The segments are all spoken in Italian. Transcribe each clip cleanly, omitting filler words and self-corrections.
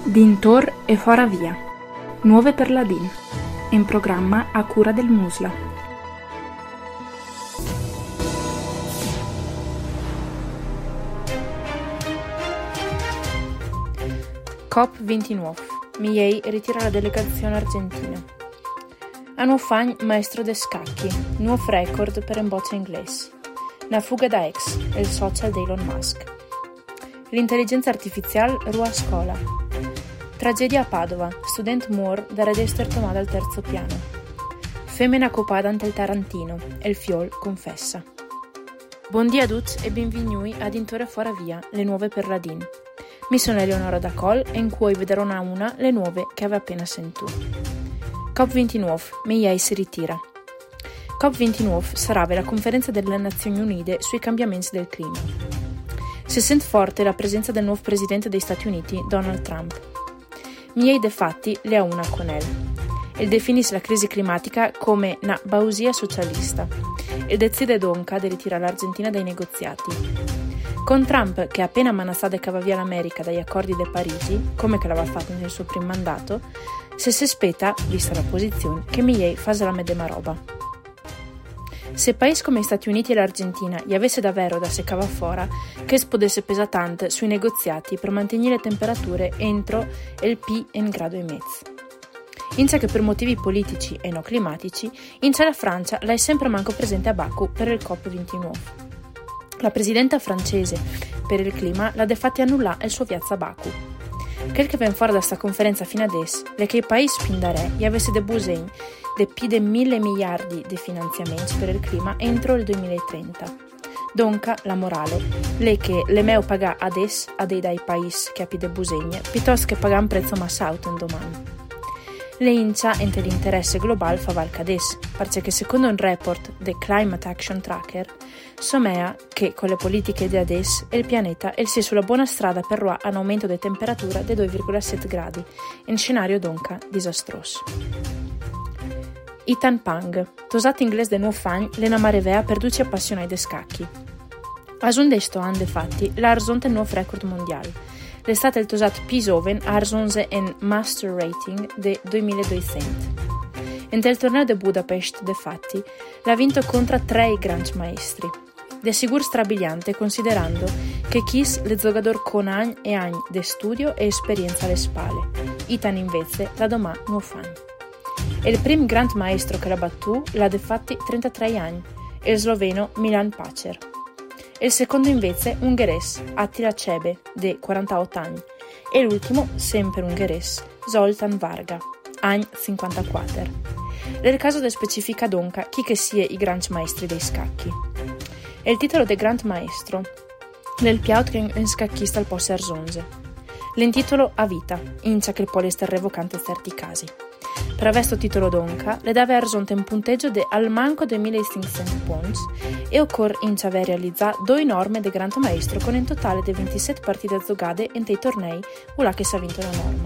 Dintor e fora via. Nuove per la DIN. In programma a cura del Musla. COP29. Milei ritira la delegazione argentina. A nuovo fagn maestro de scacchi, nuovo record per un boccia inglese. Una fuga da X, il social di Elon Musk. L'intelligenza artificiale rua a scuola. Tragedia a Padova, student muore da redester tomata al terzo piano. Femmina copada ante il Tarantino, e il fiol confessa. Buondì a tutti e benvenuti ad Intore Fora Via, le nuove per la DIN. Mi sono Eleonora da Col e in cui vedrò una le nuove che avevo appena sentito. COP29, Milei si ritira. COP29 sarà la conferenza delle Nazioni Unite sui cambiamenti del clima. Si sente forte la presenza del nuovo presidente degli Stati Uniti, Donald Trump. Milei defatti le ha una con él. E definisce la crisi climatica come una bausia socialista e decide dunque di ritirare l'Argentina dai negoziati. Con Trump, che appena manassato cava via l'America dagli accordi di Parigi, come che l'aveva fatto nel suo primo mandato, si aspetta, vista la posizione, che Milei faccia la medesima roba. Se paesi come gli Stati Uniti e l'Argentina gli avesse davvero da se cava fora, che si potesse pesare tanto sui negoziati per mantenere le temperature entro il P1,5 gradi. Inizia che per motivi politici e non climatici, inizia la Francia la è sempre manco presente a Baku per il COP29. La presidenta francese per il clima l'ha defatti annullare il suo viaggio a Baku. Quel che viene fuori da sta conferenza fino adesso è che i paesi pindare gli avesse de busegni di più di 1.000 miliardi di finanziamenti per il clima entro il 2030. Dunque, la morale è che le meo pagà adesso a dei dai paesi che ha più de busegni, piuttosto che pagare un prezzo massa alto in domani. Le incia entre l'interesse globale fa valca adesso, perché secondo un report del Climate Action Tracker, somea che con le politiche di adesso il pianeta è sulla buona strada per ruà un aumento di temperatura di 2,7 gradi, in scenario dunque disastroso. Ethan Pang, tosato inglese del nuovo fagn, l'ena marevea per duci appassionati di scacchi. A un desto anno, infatti, l'ha raggiunto il nuovo record mondiale. L'estate il tosato Pisoven ha raggiunto un master rating di 2200. In del torneo di Budapest, defatti, l'ha vinto contro 3 grandi maestri. De sicuro strabiliante considerando che Kiss le giocatori con anni e anni di studio e esperienza alle spalle. Ethan invece la domà nuovo fagn. E il primo grand maestro che l'ha battuto l'ha defatti 33 anni, il sloveno Milan Pacer. E il secondo invece ungherese Attila Cebe, di 48 anni, e l'ultimo, sempre ungherese, Zoltán Varga, anni 54. Nel caso de specifica dunque chi che sia i grandi maestri dei scacchi. E il titolo de grand maestro del piaut che un scacchista al possa erzonze. L'intitolo a vita, incia che il può essere revocante in certi casi. Per questo titolo donca, le deve raggiunto un punteggio di al manco 2500 points e occorre incia aver realizzato 2 norme del Gran Maestro con un totale di 27 partite giocate in dei tornei là che si ha vinto la norma.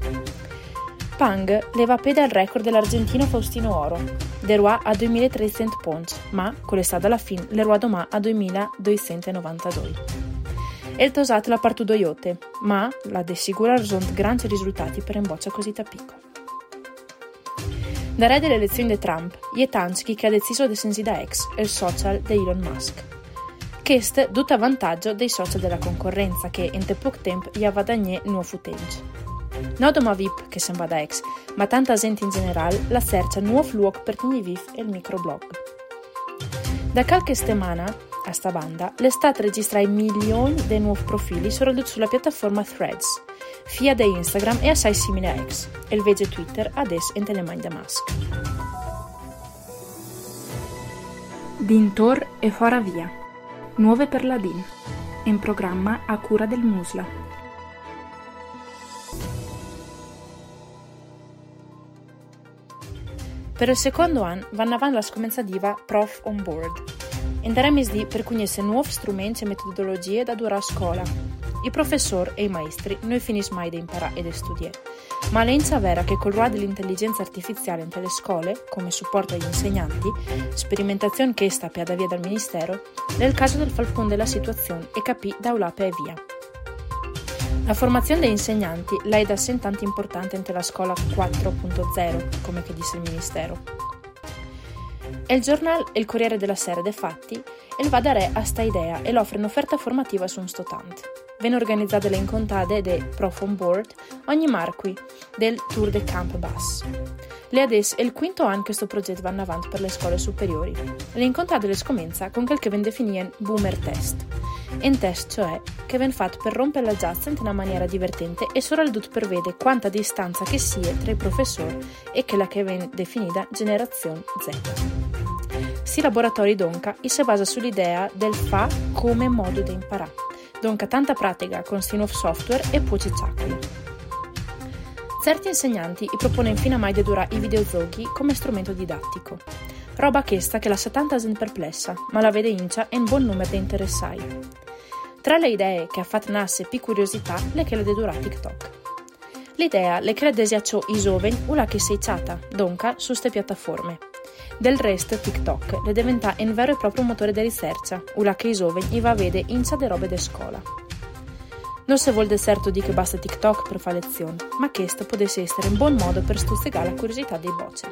Pang leva pede al record dell'argentino Faustino Oro, de Roi a 2300 points, ma con l'estate alla fine le Roi domà a 2292. E il tosato la partuto iote, ma la de sicuro ha raggiunto grandi risultati per un boccia così tapico. Da re delle elezioni di Trump, è Tansky che ha deciso di sensi da X, il social di Elon Musk. Questo tutto a vantaggio dei social della concorrenza che in poco tempo gli ha guadagnato nuovo footage. Non doma VIP che se va da X, ma tanta gente in generale la cerca nuovo luogo per tenere vivo il microblog. Da qualche settimana a sta banda, l'estate registra milioni di nuovi profili sulla piattaforma Threads, fia da Instagram e assai simile a X, e il vege Twitter adesso in telemani da Musk. Dintor e fora via. Nuove per la DIN. In programma a cura del Musla. Per il secondo anno vanno avanti la scomenzativa Prof on Board. Entreremo di per conoscere nuovi strumenti e metodologie da durare a scuola. I professori e i maestri non finiscono mai di imparare e di studiare, ma l'enza vera che col ruolo dell'intelligenza artificiale in le scuole, come supporto agli insegnanti, sperimentazione che sta piada via dal Ministero, è il caso del far punto della situazione e capì da ulà e via. La formazione degli insegnanti è da sempre tanto importante nella scuola 4.0, come che disse il Ministero. Il giornale Il Corriere della Sera, defatti, va a dare a sta idea e offre un'offerta formativa su un stotante. Viene organizzate le incontrade dei Prof on Board ogni marqui del Tour de Camp Bus. Le adesso è il quinto anno che questo progetto va avanti per le scuole superiori. Le incontrade le scomienza con quel che viene definito boomer test. Un test, cioè, che viene fatto per rompere la giazza in una maniera divertente e soprattutto per vedere quanta distanza che sia tra i professori e quella che viene definita generazione Z. Si laboratori donca si basa sull'idea del fa come modo di imparare. Donca tanta pratica con nuovo software e poi ciaccoli. Certi insegnanti propongono fino a mai di durare i videogiochi come strumento didattico. Roba questa che la sa tanta gente perplessa, ma la vede incia e un buon numero di interessati. Tra le idee che ha fatto nascere più curiosità le che le de dura TikTok. L'idea le che le desiacciò i giovani ula che sei ciata, donca, su ste piattaforme. Del resto TikTok le diventa un vero e proprio motore di ricerca, ula che i giovani va a vedere incia de robe de scuola. Non si vuol certo di che basta TikTok per fare lezioni, ma questo potesse essere un buon modo per stuzzicare la curiosità dei bocce.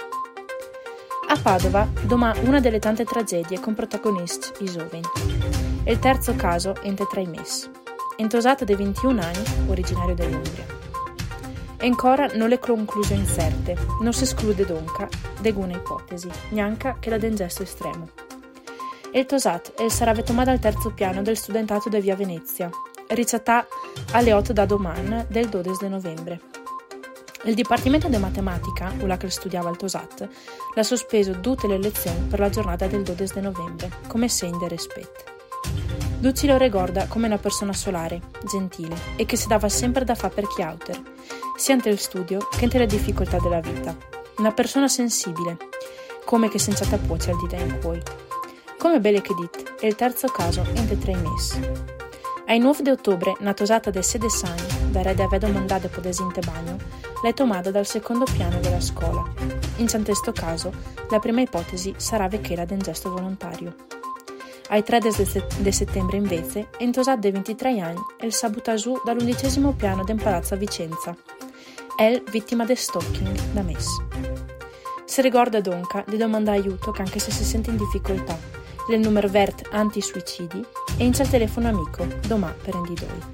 A Padova, domà una delle tante tragedie con protagonisti i giovani. Il terzo caso ente tra i messi. Entosato dei 21 anni, originario dell'Umbria. E ancora non le conclusioni certe, non si esclude donca, deguna ipotesi, neanche che la den gesto estremo. Il tosat sarà vetomata al terzo piano del studentato di via Venezia, ricciata alle 8 da domani del 12 novembre. Il Dipartimento di Matematica, quella che studiava al tosat, l'ha sospeso tutte le lezioni per la giornata del 12 novembre, come segno di rispetto. Ducci lo ricorda come una persona solare, gentile e che si dava sempre da fare per chiauter, sia nel studio che nelle difficoltà della vita. Una persona sensibile, come che senza puoce al dita in cui. Come belle che dit, è il terzo caso ente tra i messi. Ai 9 di ottobre, una tosata de 16 anni, da re de avedo mandato po desinte bagno, l'è tomata dal secondo piano della scuola. In questo caso, la prima ipotesi sarà che era d'un gesto volontario. Ai 3 di settembre invece, in tosata de 23 anni, il sabuta giù dall'11° piano del palazzo a Vicenza. È vittima di stalking da mes. Si ricorda donca di domandare aiuto che anche se si sente in difficoltà, il numero vert anti-suicidi e incia il telefono amico, domà per indidoi.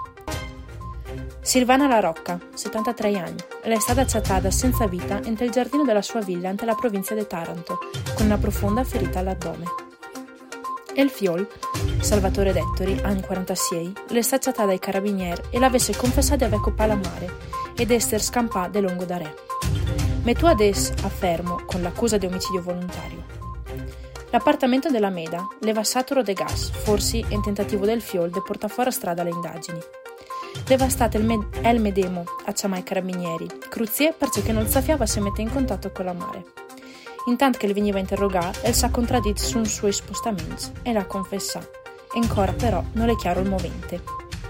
Silvana La Rocca, 73 anni, è stata acciattata senza vita entro il giardino della sua villa ante la provincia di Taranto, con una profonda ferita all'addome. El fiol, Salvatore Dettori, anni 46, l'è stata acciattata dai carabinieri e l'avesse confessato di aver coppato a mare ed essere scampata de lungo da re. Metù adesso a fermo con l'accusa di omicidio volontario. L'appartamento della Meda leva saturo de gas, forse in tentativo del fiol di portare fuori a strada le indagini. Leva stato il medemo a chiamare i carabinieri, cruzie perché non sapeva se mette in contatto con la mare. Intanto che le veniva interrogato, el s'ha contraddetto su un suo spostamento e l'ha confessato. Ancora però non è chiaro il movente.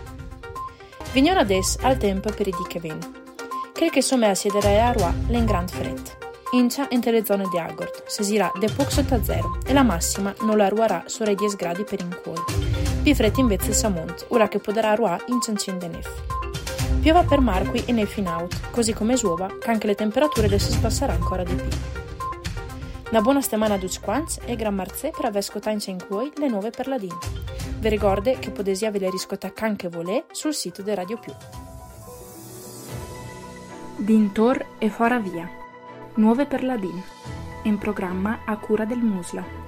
Vignon adesso al tempo per i di che ven. Quel che sommerà siederà a Roi l'en grand fret. Incia entre le zone di Agort, sesirà de poco sotto a zero e la massima non la ruarà sopra i 10 gradi per in cuore. Più freddo invece il Samont, ora che potrà ruà in ciancin de nef. Piova per marqui e nef in out, così come suova, che anche le temperature le si sbasserà ancora di più. Una buona settimana a tutti quanti e gran marzè per aver scottato in cui le nuove per la DIN. Vi ricordo che potete avere riscottare anche volè sul sito di Radio Più. Dintor e fora via. Nuove per la DIN. In programma a cura del Musla.